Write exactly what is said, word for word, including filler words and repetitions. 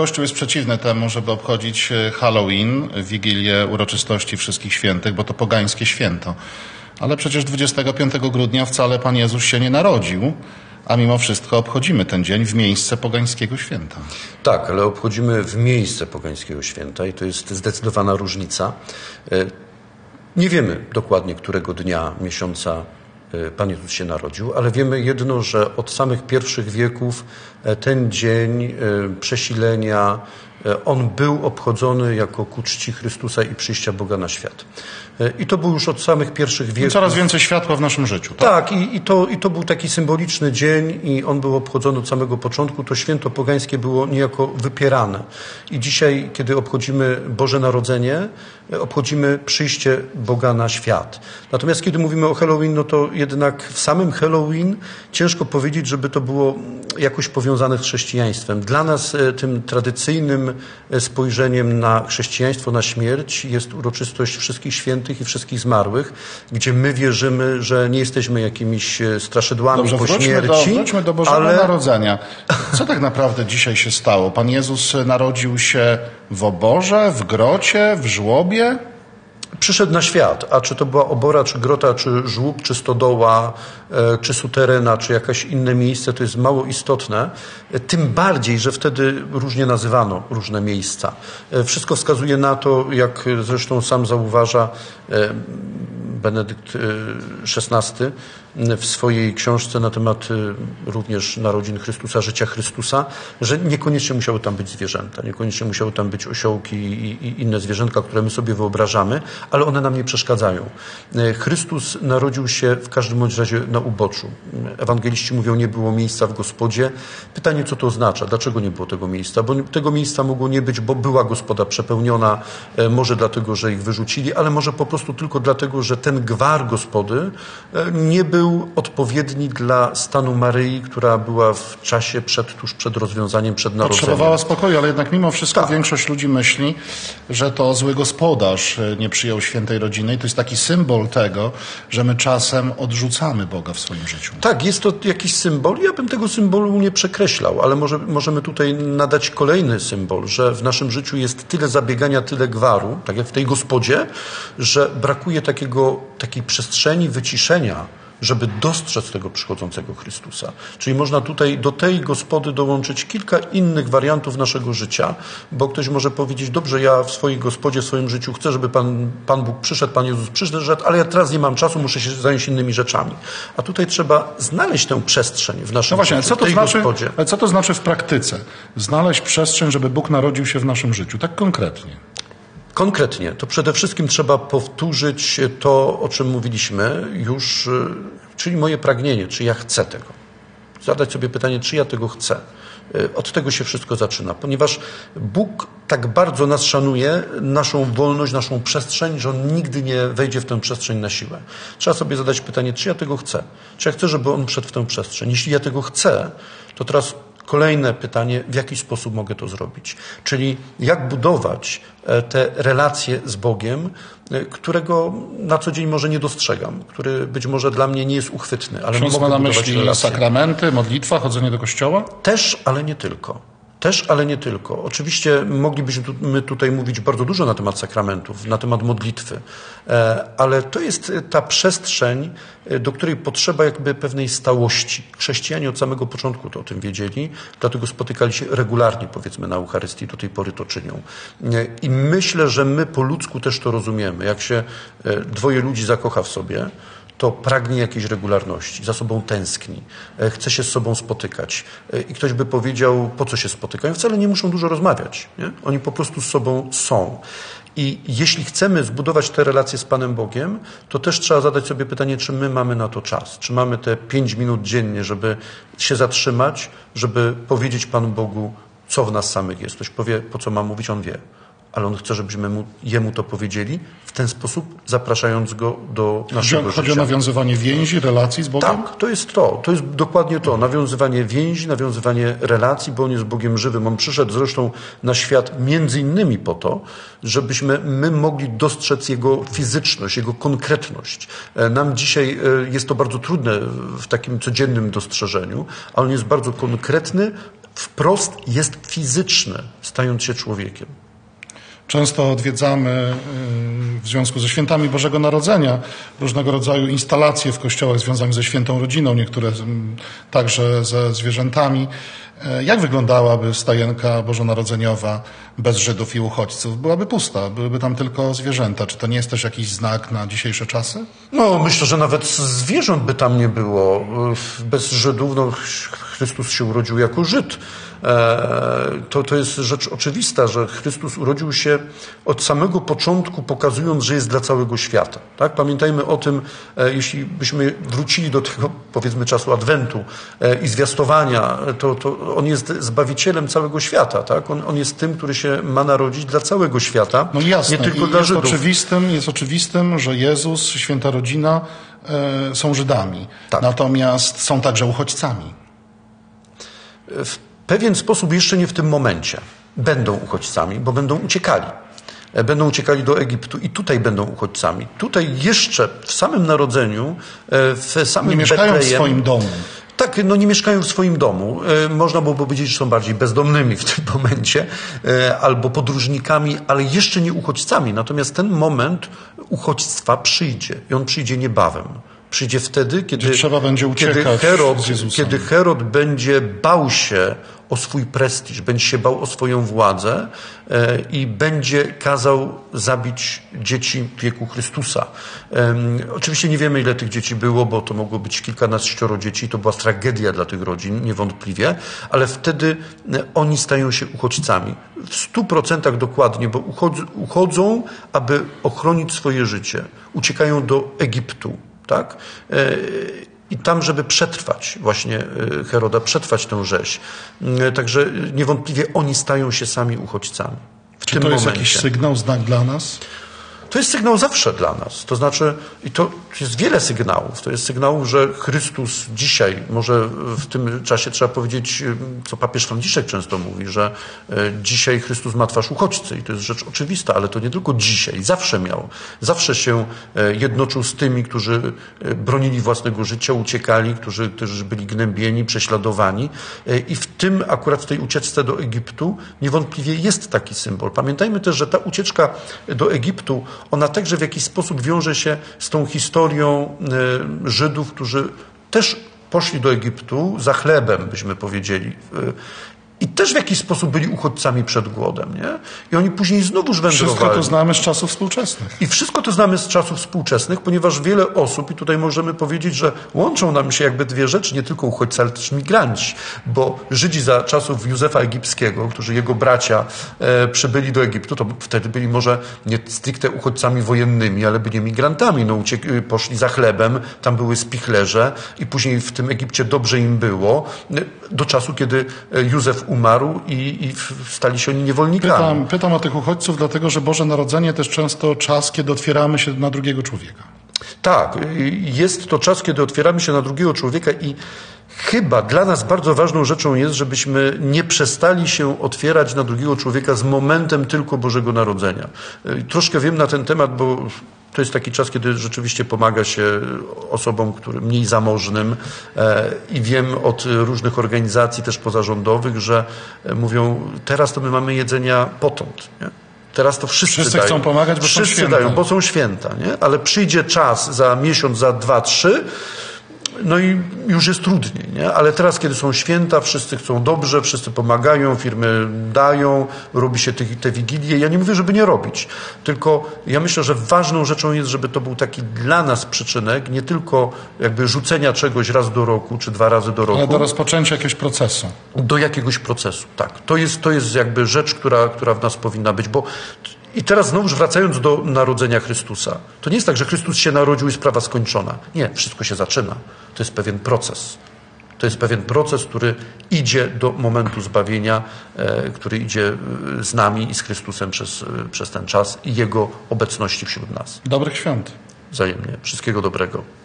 Kościół jest przeciwny temu, żeby obchodzić Halloween, Wigilię Uroczystości Wszystkich Świętych, bo to pogańskie święto. Ale przecież dwudziestego piątego grudnia wcale Pan Jezus się nie narodził, a mimo wszystko obchodzimy ten dzień w miejsce pogańskiego święta. Tak, ale obchodzimy w miejsce pogańskiego święta i to jest zdecydowana różnica. Nie wiemy dokładnie, którego dnia miesiąca Pan Jezus się narodził, ale wiemy jedno, że od samych pierwszych wieków ten dzień przesilenia, on był obchodzony jako ku czci Chrystusa i przyjścia Boga na świat. I to był już od samych pierwszych wieków. I coraz więcej światła w naszym życiu, tak? Tak, i, i, to, i to był taki symboliczny dzień i on był obchodzony od samego początku. To święto pogańskie było niejako wypierane. I dzisiaj, kiedy obchodzimy Boże Narodzenie, obchodzimy przyjście Boga na świat. Natomiast kiedy mówimy o Halloween, no to jednak w samym Halloween ciężko powiedzieć, żeby to było jakoś powiązane z chrześcijaństwem. Dla nas tym tradycyjnym spojrzeniem na chrześcijaństwo, na śmierć jest uroczystość wszystkich świętych i wszystkich zmarłych, gdzie my wierzymy, że nie jesteśmy jakimiś straszydłami Dobrze, po wróćmy śmierci. Do, wróćmy do Bożego ale... Narodzenia. Co tak naprawdę dzisiaj się stało? Pan Jezus narodził się w oborze, w grocie, w żłobie? Przyszedł na świat, a czy to była obora, czy grota, czy żłób, czy stodoła, czy suterena, czy jakieś inne miejsce, to jest mało istotne. Tym bardziej, że wtedy różnie nazywano różne miejsca. Wszystko wskazuje na to, jak zresztą sam zauważa Benedykt szesnasty w swojej książce na temat również narodzin Chrystusa, życia Chrystusa, że niekoniecznie musiały tam być zwierzęta, niekoniecznie musiały tam być osiołki i, i inne zwierzętka, które my sobie wyobrażamy, ale one nam nie przeszkadzają. Chrystus narodził się w każdym bądź razie na uboczu. Ewangeliści mówią, nie było miejsca w gospodzie. Pytanie, co to oznacza? Dlaczego nie było tego miejsca? Bo tego miejsca mogło nie być, bo była gospoda przepełniona, może dlatego, że ich wyrzucili, ale może po prostu tylko dlatego, że ten gwar gospody nie był odpowiedni dla stanu Maryi, która była w czasie przed, tuż przed rozwiązaniem, przed narodzeniem. Potrzebowała spokoju, ale jednak mimo wszystko tak. Większość ludzi myśli, że to zły gospodarz nie przyjął świętej rodziny i to jest taki symbol tego, że my czasem odrzucamy Boga w swoim życiu. Tak, jest to jakiś symbol. Ja bym tego symbolu nie przekreślał, ale może, możemy tutaj nadać kolejny symbol, że w naszym życiu jest tyle zabiegania, tyle gwaru, tak jak w tej gospodzie, że brakuje takiego, takiej przestrzeni wyciszenia, żeby dostrzec tego przychodzącego Chrystusa. Czyli można tutaj do tej gospody dołączyć kilka innych wariantów naszego życia, bo ktoś może powiedzieć, dobrze, ja w swojej gospodzie, w swoim życiu chcę, żeby Pan, Pan Bóg przyszedł, Pan Jezus przyszedł, ale ja teraz nie mam czasu, muszę się zająć innymi rzeczami. A tutaj trzeba znaleźć tę przestrzeń w naszym no właśnie, życiu, co to w tej znaczy, gospodzie. Ale co to znaczy w praktyce? Znaleźć przestrzeń, żeby Bóg narodził się w naszym życiu, tak konkretnie. Konkretnie, to przede wszystkim trzeba powtórzyć to, o czym mówiliśmy już, czyli moje pragnienie, czy ja chcę tego. Zadać sobie pytanie, czy ja tego chcę. Od tego się wszystko zaczyna, ponieważ Bóg tak bardzo nas szanuje, naszą wolność, naszą przestrzeń, że On nigdy nie wejdzie w tę przestrzeń na siłę. Trzeba sobie zadać pytanie, czy ja tego chcę? Czy ja chcę, żeby On wszedł w tę przestrzeń? Jeśli ja tego chcę, to teraz kolejne pytanie, w jaki sposób mogę to zrobić? Czyli jak budować te relacje z Bogiem, którego na co dzień może nie dostrzegam, który być może dla mnie nie jest uchwytny, ale Ksiądz mogę ma na budować myśli relacje. sakramenty, modlitwa, chodzenie do kościoła? Też, ale nie tylko. Też, ale nie tylko. Oczywiście moglibyśmy tu, my tutaj mówić bardzo dużo na temat sakramentów, na temat modlitwy, ale to jest ta przestrzeń, do której potrzeba jakby pewnej stałości. Chrześcijanie od samego początku to o tym wiedzieli, dlatego spotykali się regularnie, powiedzmy, na Eucharystii, do tej pory to czynią. I myślę, że my po ludzku też to rozumiemy. Jak się dwoje ludzi zakocha w sobie, to pragnie jakiejś regularności, za sobą tęskni, chce się z sobą spotykać. I ktoś by powiedział, po co się spotykają? Wcale nie muszą dużo rozmawiać. Nie? Oni po prostu z sobą są. I jeśli chcemy zbudować te relacje z Panem Bogiem, to też trzeba zadać sobie pytanie, czy my mamy na to czas. Czy mamy te pięć minut dziennie, żeby się zatrzymać, żeby powiedzieć Panu Bogu, co w nas samych jest. Ktoś powie, po co mam mówić, on wie. Ale on chce, żebyśmy mu, jemu to powiedzieli, w ten sposób zapraszając go do naszego Chodzi życia. o nawiązywanie więzi, relacji z Bogiem? Tak, to jest to. To jest dokładnie to. Nawiązywanie więzi, nawiązywanie relacji, bo on jest Bogiem żywym. On przyszedł zresztą na świat między innymi po to, żebyśmy my mogli dostrzec Jego fizyczność, Jego konkretność. Nam dzisiaj jest to bardzo trudne w takim codziennym dostrzeżeniu, ale on jest bardzo konkretny, wprost jest fizyczny. stając się człowiekiem. Często odwiedzamy w związku ze świętami Bożego Narodzenia różnego rodzaju instalacje w kościołach związane ze świętą rodziną, niektóre także ze zwierzętami. Jak wyglądałaby stajenka bożonarodzeniowa bez Żydów i uchodźców? Byłaby pusta, byłyby tam tylko zwierzęta. Czy to nie jest też jakiś znak na dzisiejsze czasy? No, myślę, że nawet zwierząt by tam nie było. Bez Żydów, no, Chrystus się urodził jako Żyd. To, to jest rzecz oczywista, że Chrystus urodził się od samego początku, pokazując, że jest dla całego świata. Tak? Pamiętajmy o tym, jeśli byśmy wrócili do tego, powiedzmy, czasu Adwentu i zwiastowania, to, to on jest Zbawicielem całego świata. Tak? On, on jest tym, który się ma narodzić dla całego świata, no jasne. nie tylko I dla jest Żydów. Oczywistym, jest oczywistym, że Jezus, święta rodzina e, są Żydami. Tak. Natomiast są także uchodźcami. W pewien sposób jeszcze nie w tym momencie będą uchodźcami, bo będą uciekali. Będą uciekali do Egiptu i tutaj będą uchodźcami. Tutaj jeszcze w samym narodzeniu, w samym Nie mieszkają Betlejem, w swoim domu. Tak, no nie mieszkają w swoim domu. Można byłoby powiedzieć, że są bardziej bezdomnymi w tym momencie, albo podróżnikami, ale jeszcze nie uchodźcami. Natomiast ten moment uchodźstwa przyjdzie i on przyjdzie niebawem. Przyjdzie wtedy, kiedy, Gdzie trzeba będzie uciekać kiedy, Herod, z Jezusem. kiedy Herod będzie bał się o swój prestiż, będzie się bał o swoją władzę e, i będzie kazał zabić dzieci wieku Chrystusa. E, oczywiście nie wiemy, ile tych dzieci było, bo to mogło być kilkanaścioro dzieci. To była tragedia dla tych rodzin, niewątpliwie, ale wtedy oni stają się uchodźcami. W stu procentach dokładnie, bo uchodzą, uchodzą, aby ochronić swoje życie. Uciekają do Egiptu. Tak? I tam, żeby przetrwać właśnie Heroda, przetrwać tę rzeź. Także niewątpliwie oni stają się sami uchodźcami. W Czy tym to jest momencie. jakiś sygnał, znak dla nas? To jest sygnał zawsze dla nas. To znaczy, i to jest wiele sygnałów. To jest sygnał, że Chrystus dzisiaj, może w tym czasie trzeba powiedzieć, co papież Franciszek często mówi, że dzisiaj Chrystus ma twarz uchodźcy i to jest rzecz oczywista, ale to nie tylko dzisiaj, zawsze miał. Zawsze się jednoczył z tymi, którzy bronili własnego życia, uciekali, którzy, którzy byli gnębieni, prześladowani i w tym, akurat w tej ucieczce do Egiptu niewątpliwie jest taki symbol. Pamiętajmy też, że ta ucieczka do Egiptu ona także w jakiś sposób wiąże się z tą historią Żydów, którzy też poszli do Egiptu za chlebem, byśmy powiedzieli. I też w jakiś sposób byli uchodźcami przed głodem. Nie? I oni później znowuż wędrowali. Wszystko to znamy z czasów współczesnych. I wszystko to znamy z czasów współczesnych, ponieważ wiele osób, i tutaj możemy powiedzieć, że łączą nam się jakby dwie rzeczy, nie tylko uchodźcy, ale też migranci. Bo Żydzi za czasów Józefa Egipskiego, którzy jego bracia e, przybyli do Egiptu, to wtedy byli może nie stricte uchodźcami wojennymi, ale byli migrantami. No, uciek- poszli za chlebem, tam były spichlerze i później w tym Egipcie dobrze im było, do czasu, kiedy Józef umarł i, i stali się oni niewolnikami. Pytam, pytam o tych uchodźców, dlatego że Boże Narodzenie też często czas, kiedy otwieramy się na drugiego człowieka. Tak, jest to czas, kiedy otwieramy się na drugiego człowieka i chyba dla nas bardzo ważną rzeczą jest, żebyśmy nie przestali się otwierać na drugiego człowieka z momentem tylko Bożego Narodzenia. Troszkę wiem na ten temat, bo to jest taki czas, kiedy rzeczywiście pomaga się osobom, którym mniej zamożnym i wiem od różnych organizacji też pozarządowych, że mówią, teraz to my mamy jedzenia potąd. Nie? Teraz to wszyscy, wszyscy dają. chcą pomagać, bo wszyscy są święta. dają, bo są święta. Nie? Ale przyjdzie czas za miesiąc, za dwa, trzy, no i już jest trudniej, nie? Ale teraz, kiedy są święta, wszyscy chcą dobrze, wszyscy pomagają, firmy dają, robi się te, te wigilie. Ja nie mówię, żeby nie robić, tylko ja myślę, że ważną rzeczą jest, żeby to był taki dla nas przyczynek, nie tylko jakby rzucenia czegoś raz do roku, czy dwa razy do roku. Ale do rozpoczęcia jakiegoś procesu. Do jakiegoś procesu, tak. To jest, to jest jakby rzecz, która, która w nas powinna być, bo i teraz znowuż wracając do narodzenia Chrystusa. To nie jest tak, że Chrystus się narodził i sprawa skończona. Nie, wszystko się zaczyna. To jest pewien proces. To jest pewien proces, który idzie do momentu zbawienia, e, który idzie z nami i z Chrystusem przez, przez ten czas i Jego obecności wśród nas. Dobrych świąt. Wzajemnie. Wszystkiego dobrego.